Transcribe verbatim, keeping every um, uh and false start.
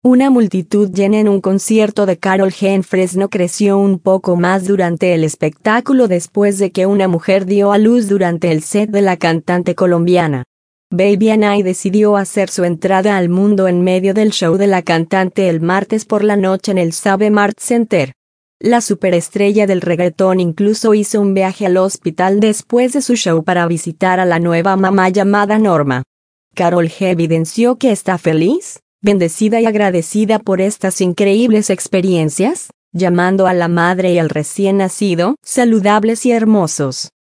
Una multitud llena en un concierto de Karol G en Fresno creció un poco más durante el espectáculo después de que una mujer dio a luz durante el set de la cantante colombiana. Baby&I decidió hacer su entrada al mundo en medio del show de la cantante el martes por la noche en el SabeMart Center. La superestrella del reggaetón incluso hizo un viaje al hospital después de su show para visitar a la nueva mamá llamada Norma. Karol G evidenció que está feliz, bendecida y agradecida por estas increíbles experiencias, llamando a la madre y al recién nacido saludables y hermosos.